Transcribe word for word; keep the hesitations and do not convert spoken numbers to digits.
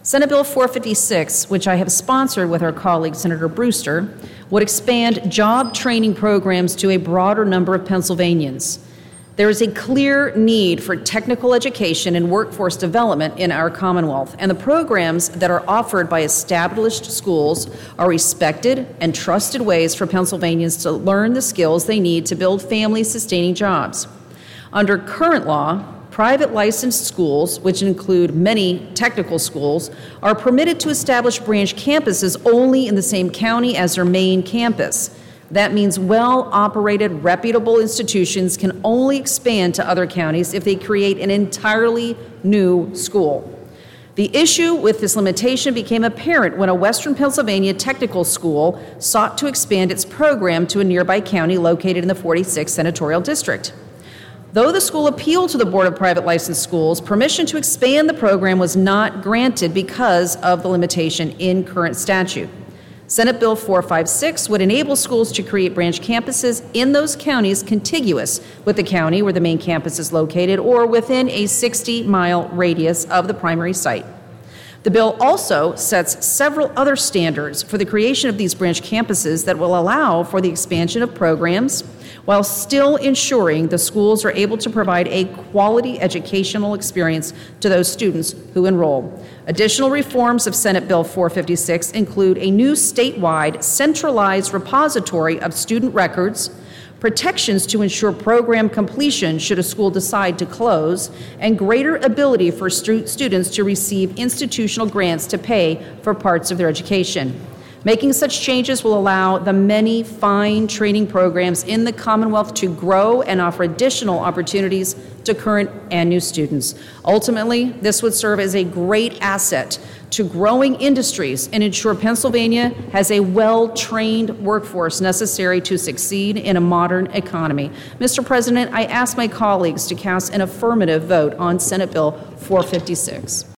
Senate Bill four fifty-six, which I have sponsored with our colleague Senator Brewster, would expand job training programs to a broader number of Pennsylvanians. There is a clear need for technical education and workforce development in our Commonwealth, and the programs that are offered by established schools are respected and trusted ways for Pennsylvanians to learn the skills they need to build family-sustaining jobs. Under current law, private licensed schools, which include many technical schools, are permitted to establish branch campuses only in the same county as their main campus. That means well-operated, reputable institutions can only expand to other counties if they create an entirely new school. The issue with this limitation became apparent when a Western Pennsylvania technical school sought to expand its program to a nearby county located in the forty-sixth Senatorial District. Though the school appealed to the Board of Private Licensed Schools, permission to expand the program was not granted because of the limitation in current statute. Senate Bill four fifty-six would enable schools to create branch campuses in those counties contiguous with the county where the main campus is located or within a sixty mile radius of the primary site. The bill also sets several other standards for the creation of these branch campuses that will allow for the expansion of programs while still ensuring the schools are able to provide a quality educational experience to those students who enroll. Additional reforms of Senate Bill four fifty-six include a new statewide centralized repository of student records, protections to ensure program completion should a school decide to close, and greater ability for stu- students to receive institutional grants to pay for parts of their education. Making such changes will allow the many fine training programs in the Commonwealth to grow and offer additional opportunities to current and new students. Ultimately, this would serve as a great asset to growing industries and ensure Pennsylvania has a well-trained workforce necessary to succeed in a modern economy. Mister President, I ask my colleagues to cast an affirmative vote on Senate Bill four fifty-six.